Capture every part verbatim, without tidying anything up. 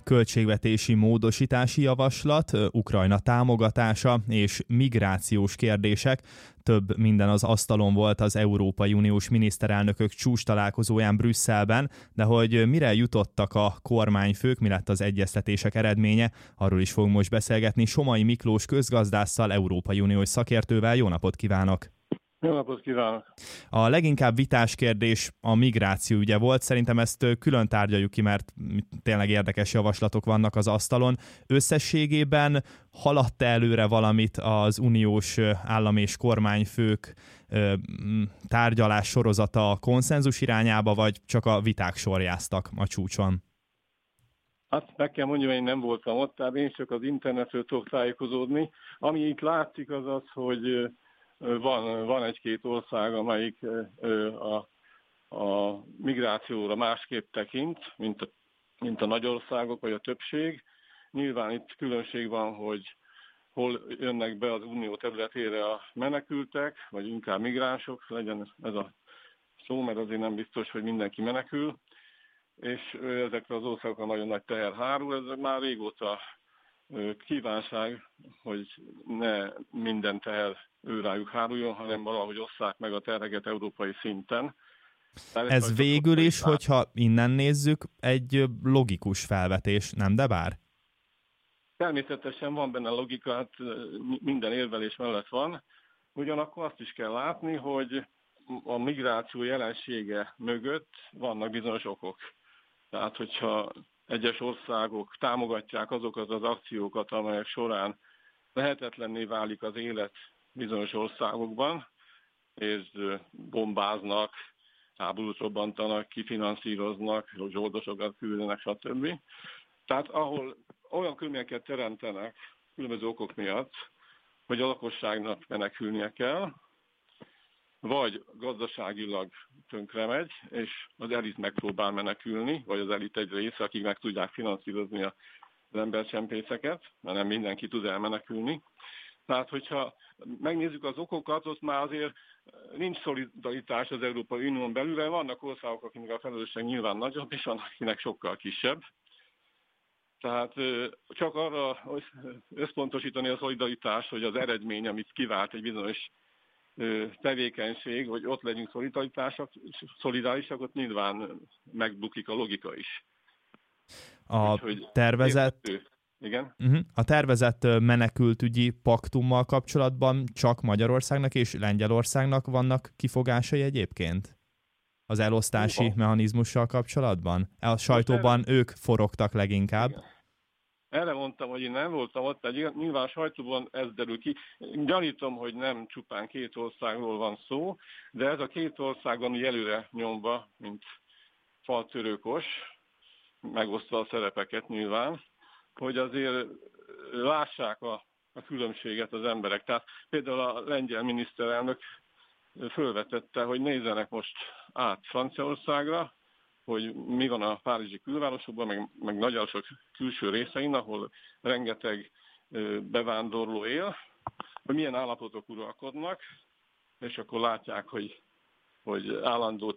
költségvetési módosítási javaslat, Ukrajna támogatása és migrációs kérdések. Több minden az asztalon volt az Európai Uniós miniszterelnökök csúcstalálkozóján Brüsszelben, de hogy mire jutottak a kormányfők, mi lett az egyeztetések eredménye, arról is fogunk most beszélgetni Somai Miklós közgazdásszal, Európai Uniós szakértővel. Jó napot kívánok! Jó napot kívánok! A leginkább vitás kérdés a migráció ügye volt. Szerintem ezt külön tárgyaljuk ki, mert tényleg érdekes javaslatok vannak az asztalon. Összességében haladt előre valamit az uniós állam- és kormányfők tárgyalás sorozata a konszenzus irányába, vagy csak a viták sorjáztak a csúcson? Hát meg kell mondjam, én nem voltam ott, tehát én csak az internetről tudok tájékozódni. Ami itt látszik az az, hogy Van, van egy-két ország, amelyik a, a migrációra másképp tekint, mint a, mint a nagy országok, vagy a többség. Nyilván itt különbség van, hogy hol jönnek be az unió területére a menekültek, vagy inkább migránsok, legyen ez a szó, mert azért nem biztos, hogy mindenki menekül. És ezekre az országokra nagyon nagy teher hárul, ez már régóta kívánság, hogy ne minden teher ő rájuk háruljon, hanem valahogy osszák meg a terheket európai szinten. Tehát ez végül is, hogyha innen nézzük, egy logikus felvetés, nem de bár? Természetesen van benne logika, hát minden érvelés mellett van. Ugyanakkor azt is kell látni, hogy a migráció jelensége mögött vannak bizonyos okok. Tehát, hogyha egyes országok támogatják azokat az akciókat, amelyek során lehetetlenné válik az élet bizonyos országokban, és bombáznak, háborút robbantanak, kifinanszíroznak, zsoldosokat küldenek, stb. Tehát ahol olyan körülményeket teremtenek különböző okok miatt, hogy a lakosságnak menekülnie kell, vagy gazdaságilag tönkre megy, és az elit megpróbál menekülni, vagy az elit egy része, akik meg tudják finanszírozni az embercsempészeket, mert nem mindenki tud elmenekülni. Tehát, hogyha megnézzük az okokat, ott már azért nincs szolidaritás az Európai Unión belül, vannak országok, akinek a felelősség nyilván nagyobb, és vannak, akinek sokkal kisebb. Tehát csak arra összpontosítani a szolidaritás, hogy az eredmény, amit kivált egy bizonyos tevékenység, hogy ott legyünk szolidárisak, ott nyilván megbukik a logika is. A Úgyhogy tervezett... Értető. Igen? Uh-huh. A tervezett menekültügyi paktummal kapcsolatban csak Magyarországnak és Lengyelországnak vannak kifogásai egyébként? Az elosztási uh-huh. mechanizmussal kapcsolatban? A sajtóban erre... ők forogtak leginkább. Igen. Erre mondtam, hogy én nem voltam ott, tehát nyilván a sajtóban ez derül ki. Gyanítom, hogy nem csupán két országról van szó, de ez a két ország van előre nyomva, mint faltörőkos, megosztva a szerepeket nyilván, hogy azért lássák a, a különbséget az emberek. Tehát például a lengyel miniszterelnök fölvetette, hogy nézzenek most át Franciaországra, hogy mi van a párizsi külvárosokban, meg, meg nagyon sok külső részein, ahol rengeteg bevándorló él, hogy milyen állapotok uralkodnak, és akkor látják, hogy, hogy állandó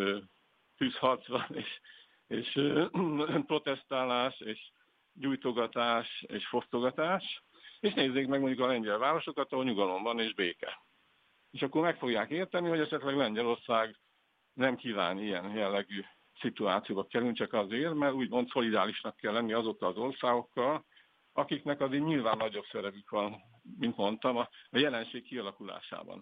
tűzharc van, és, és protestálás, és gyújtogatás, és fosztogatás, és nézzék meg mondjuk a lengyel városokat, ahol nyugalom van, és béke. És akkor meg fogják érteni, hogy esetleg Lengyelország nem kíván ilyen jellegű szituációba kerülni, csak azért, mert úgymond szolidárisnak kell lenni azokkal az országokkal, akiknek azért nyilván nagyobb szerepük van, mint mondtam, a jelenség kialakulásában.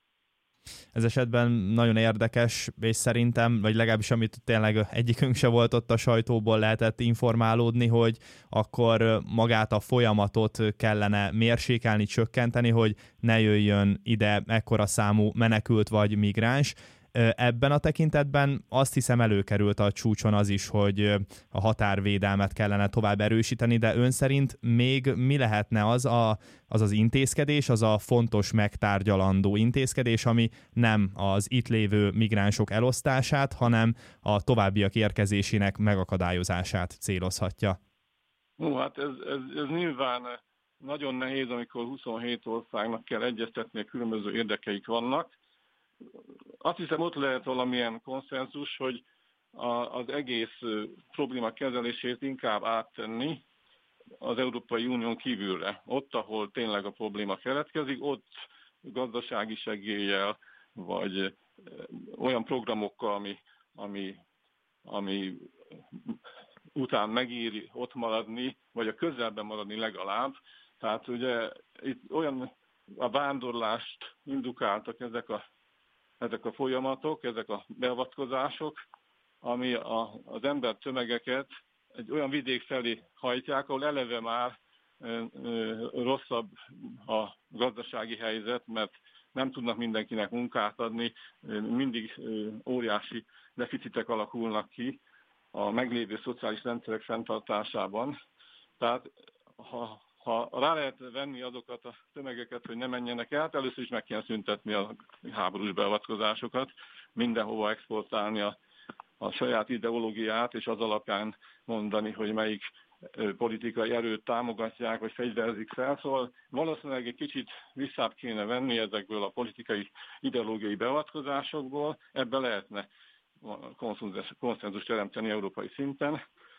Ez esetben nagyon érdekes, és szerintem, vagy legalábbis amit tényleg egyikünk se volt ott a sajtóból lehetett informálódni, hogy akkor magát a folyamatot kellene mérsékelni, csökkenteni, hogy ne jöjjön ide ekkora számú menekült vagy migráns. Ebben a tekintetben azt hiszem előkerült a csúcson az is, hogy a határvédelmet kellene tovább erősíteni, de ön szerint még mi lehetne az a, az, az intézkedés, az a fontos megtárgyalandó intézkedés, ami nem az itt lévő migránsok elosztását, hanem a továbbiak érkezésének megakadályozását célozhatja? Ó, hát ez, ez, ez nyilván nagyon nehéz, amikor huszonhét országnak kell egyeztetni, különböző érdekeik vannak. Azt hiszem, ott lehet valamilyen konszenzus, hogy az egész probléma kezelését inkább áttenni az Európai Unión kívülre. Ott, ahol tényleg a probléma keletkezik, ott gazdasági segéllyel, vagy olyan programokkal, ami, ami, ami után megéri ott maradni, vagy a közelben maradni legalább. Tehát ugye itt olyan a vándorlást indukáltak ezek a, ezek a folyamatok, ezek a beavatkozások, ami a, az ember tömegeket egy olyan vidék felé hajtják, ahol eleve már ö, ö, rosszabb a gazdasági helyzet, mert nem tudnak mindenkinek munkát adni, mindig ö, óriási deficitek alakulnak ki a meglévő szociális rendszerek fenntartásában. Tehát ha, ha rá lehet venni azokat a tömegeket, hogy ne menjenek el, először is meg kell szüntetni a háborús beavatkozásokat, mindenhova exportálni a a saját ideológiát, és az alapján mondani, hogy melyik politikai erőt támogatják, vagy fegyverzik fel. Szóval valószínűleg egy kicsit visszább kéne venni ezekből a politikai ideológiai beavatkozásokból. Ebbe lehetne konszenzus teremteni európai szinten,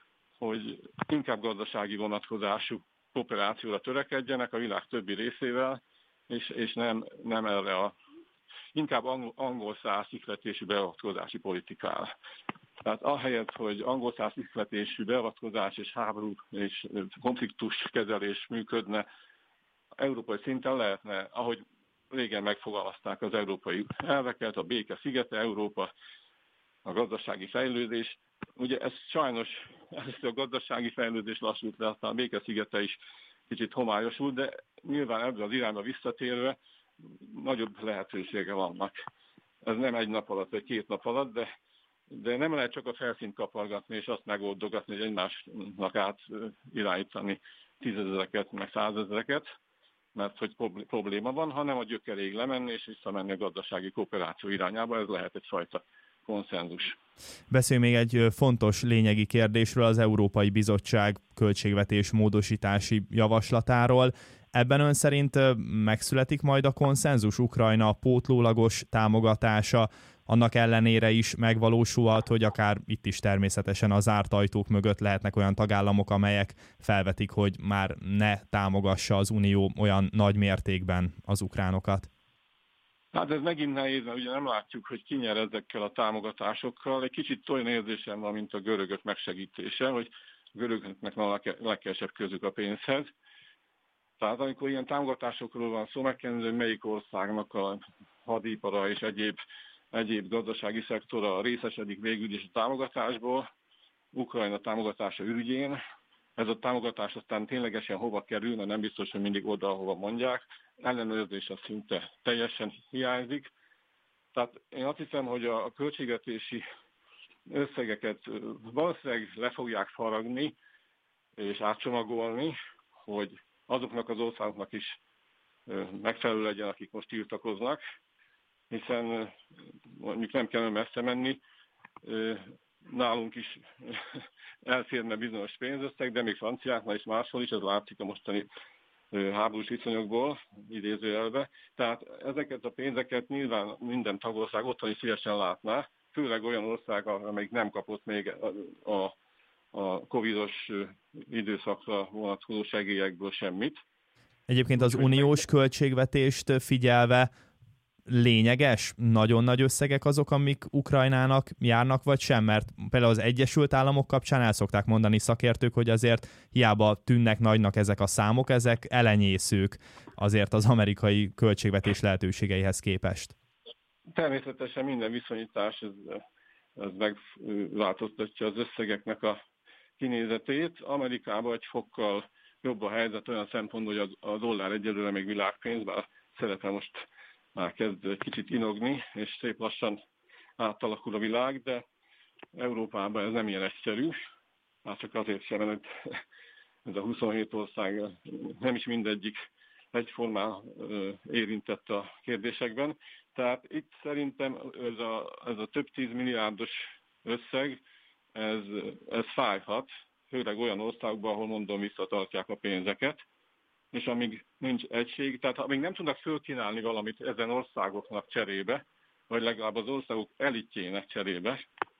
hogy inkább gazdasági vonatkozású kooperációra törekedjenek a világ többi részével, és, és nem, nem erre a inkább angol, angol száz ihletésű beavatkozási politikára. Tehát ahelyett, hogy angol száz ihletésű beavatkozás és háború és konfliktus kezelés működne, európai szinten lehetne, ahogy régen megfogalmazták az európai elveket, a béke szigete, Európa, a gazdasági fejlődés. Ugye ez sajnos először a gazdasági fejlődés lassult le, aztán a béke szigete is kicsit homályosult, de nyilván ebben az irányba visszatérve nagyobb lehetősége vannak. Ez nem egy nap alatt, vagy két nap alatt, de, de nem lehet csak a felszínt kapargatni, és azt megoldogatni, hogy egymásnak át irányítani tízezereket, meg százezereket, mert hogy probléma van, hanem a gyökeréig lemenni, és visszamenni a gazdasági kooperáció irányába, ez lehet egyfajta konszenzus. Beszélj még egy fontos lényegi kérdésről, az Európai Bizottság költségvetés módosítási javaslatáról. Ebben ön szerint megszületik majd a konszenzus? Ukrajna pótlólagos támogatása annak ellenére is megvalósulhat, hogy akár itt is természetesen a zárt ajtók mögött lehetnek olyan tagállamok, amelyek felvetik, hogy már ne támogassa az Unió olyan nagy mértékben az ukránokat. Hát ez megint nehéz, mert ugye nem látjuk, hogy ki nyer ezekkel a támogatásokkal. Egy kicsit olyan érzésem van, mint a görögök megsegítése, hogy a görögöknek van a legkevesebb közük a pénzhez. Tehát amikor ilyen támogatásokról van szó, meg kell nézni, hogy melyik országnak a hadipara és egyéb, egyéb gazdasági szektora részesedik végül is a támogatásból, Ukrajna támogatása ürügyén. Ez a támogatás aztán ténylegesen hova kerül, mert nem biztos, hogy mindig oda, ahova mondják. Ellenőrzés az szinte teljesen hiányzik. Tehát én azt hiszem, hogy a költségvetési összegeket valószínűleg le fogják faragni és átcsomagolni, hogy azoknak az országoknak is megfelelő legyen, akik most tiltakoznak, hiszen mondjuk nem kell messze menni, nálunk is elférne bizonyos pénzösszeg, de még franciáknál is máshol is, ez látszik a mostani háborús viszonyokból, idézőjelbe. Tehát ezeket a pénzeket nyilván minden tagország otthon is szívesen látná, főleg olyan ország, amelyik nem kapott még a, a, a covidos időszakra vonatkozó segélyekből semmit. Egyébként az uniós költségvetést figyelve lényeges, nagyon nagy összegek azok, amik Ukrajnának járnak, vagy sem? Mert például az Egyesült Államok kapcsán el szokták mondani szakértők, hogy azért hiába tűnnek nagynak ezek a számok, ezek elenyészők azért az amerikai költségvetés lehetőségeihez képest. Természetesen minden viszonyítás ez, ez megváltoztatja az összegeknek a kinézetét. Amerikában egy fokkal jobb a helyzet olyan szempontból, hogy a dollár egyelőre még világpénz, bár szerepe most már kezd egy kicsit inogni, és szép lassan átalakul a világ, de Európában ez nem ilyen egyszerű. Már csak azért sem, mert ez a huszonhét ország nem is mindegyik egyformán érintett a kérdésekben. Tehát itt szerintem ez a, ez a több tíz milliárdos összeg, ez, ez fájhat, főleg olyan országban, ahol mondom visszatartják a pénzeket, és amíg nincs egység, tehát amíg nem tudnak fölkínálni valamit ezen országoknak cserébe, vagy legalább az országok elitjének cserébe,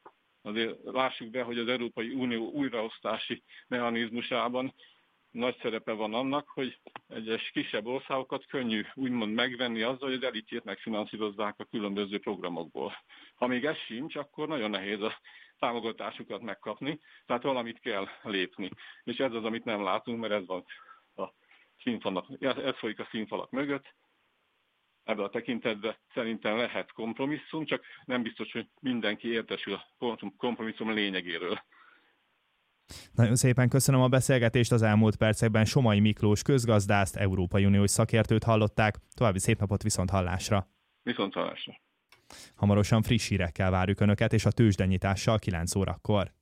azért lássuk be, hogy az Európai Unió újraosztási mechanizmusában nagy szerepe van annak, hogy egyes kisebb országokat könnyű úgymond megvenni azzal, hogy az elitjét megfinanszírozzák a különböző programokból. Ha még ez sincs, akkor nagyon nehéz a támogatásukat megkapni, tehát valamit kell lépni. És ez az, amit nem látunk, mert ez van a színfalak, ez folyik a színfalak mögött. Ebben a tekintetben szerintem lehet kompromisszum, csak nem biztos, hogy mindenki értesül a kompromisszum lényegéről. Nagyon szépen köszönöm a beszélgetést, az elmúlt percekben Somai Miklós közgazdászt, Európai Uniós szakértőt hallották. További szép napot, viszont hallásra! Viszont hallásra! Hamarosan friss hírekkel várjuk Önöket, és a tőzsdenyitással kilenc órakor.